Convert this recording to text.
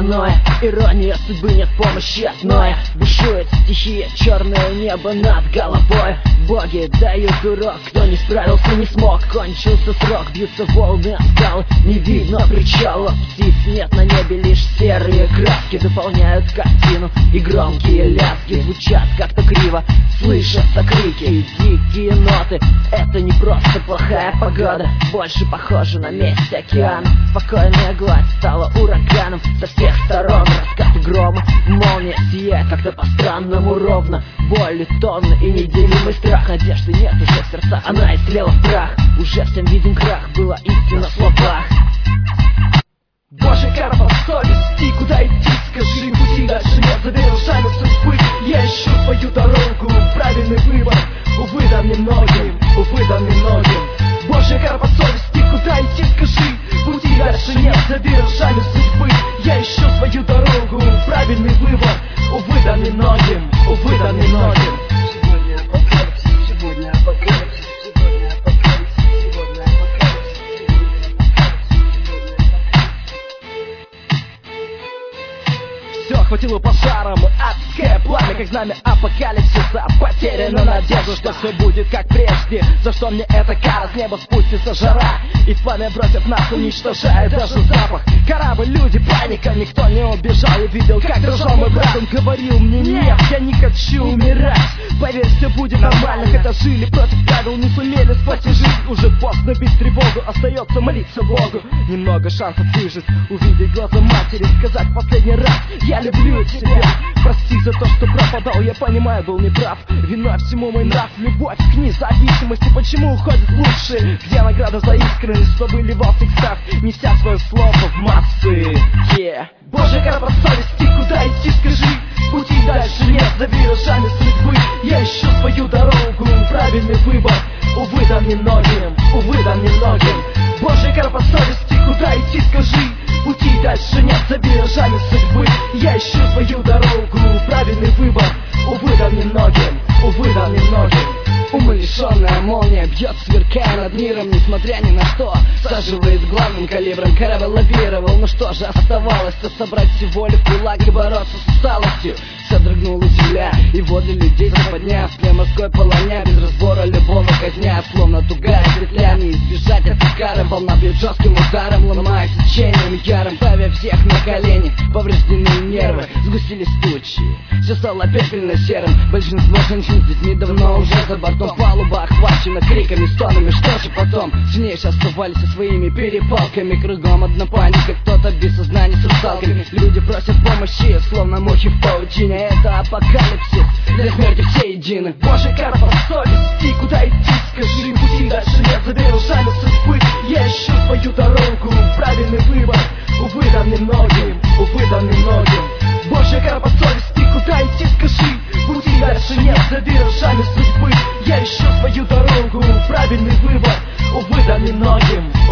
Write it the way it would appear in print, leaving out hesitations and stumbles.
паранойя, ирония судьбы, нет помощи от Ноя. Бушует стихия, черное небо над головой. Боги дают урок, кто не справился, не смог. Кончился срок, бьются волны от скалы, не видно причала. Птиц нет на небе, лишь серые краски дополняют картину, и громкие лязги звучат как-то криво. Слышатся крики, дикие ноты. Это не просто плохая погода, больше похоже на месть океана. Спокойная гладь стала ураганом, со всех сторон раскаты грома. Молния сияет как-то по-странному ровно. Боль и тонны и неделимый страх. Надежды нет уже в сердцах, она истлела в прах. Уже всем виден крах, была истина в словах. Божья кара по совести, куда идти, скажи, пути дальше нет, за вирусами судьбы. Я ищу свою дорогу, правильный выбор, увы, да немногим, увы, да немногим. Божья кара по совести, куда идти, скажи, пути дальше нет, за вирусами судьбы. Я ищу свою дорогу, правильный выбор, увы, да немногим, увы, да немногим. Сегодня апокалипсис, сегодня апокалипсис, сегодня апокалипсис, сегодня апокалипсис, Все охватило пожаром, адское пламя, как знамя апокалипсиса. Потеряна надежда, что все будет как прежде. За что мне эта кара, с неба спустится жара, и пламя бросит нас, уничтожает даже запах. Корабль, люди, паника, никто не убежал. Я видел, как дрожал мой брат, он говорил мне: нет, я не хочу умирать. Поверь, все будет нормально, хотя жили против правил, не сумели спасти жизнь. Уже поздно бить тревогу, остается молиться Богу. Немного шансов выжить, увидеть глаза матери, сказать последний раз: я люблю тебя. Прости за то, что пропадал, я понимаю, был неправ. Виной всему мой нрав, любовь к независимости. Почему уходят лучшие? Где награда за искренность, что выливался экстаз, неся свое слово в массы? Божья кара по совести, куда идти, скажи, пути дальше нет, за виражами судьбы. Я ищу свою дорогу, правильный выбор, увы, да немногим, увы, да немногим. Божья кара по совести, куда идти, скажи, пути дальше нет, за виражами судьбы. Я ищу свою дорогу, правильный выбор, увы, да немногим, увы, да немногим. Умалишенная молния бьет, сверкая над миром, несмотря ни на что. Саживает главным калибром, корабль лавировал. Ну что же оставалось-то, собрать всю волю в кулак и бороться с усталостью. Содрогнула земля, и воды людей западня, в морской полоня, без разбора любого казня. Словно тугая петля, не избежать этой кары. Волна бьет жестким ударом, ломая течением ярым, ставя всех на колени. Поврежденные нервы, сгустились тучи, все стало пепельно-серым. Большинство женщин с детьми давно уже за бортом. Палуба охвачена криками, стонами, что же потом? Сильнейшие оставались со своими перепалками. Кругом одна паника, кто-то без сознания с русалками. Люди просят помощи, словно мухи в паутине. Это апокалипсис, для смерти все едины. Божья кара по совести, куда идти, скажи, пути дальше нет, за виражами судьбы. Я ищу свою дорогу, правильный выбор, увы, да немногим, увы, да немногим. Божья кара по совести, куда идти, скажи, пути дальше нет, за виражами судьбы. Я ищу свою дорогу, правильный выбор, увы, да немногим.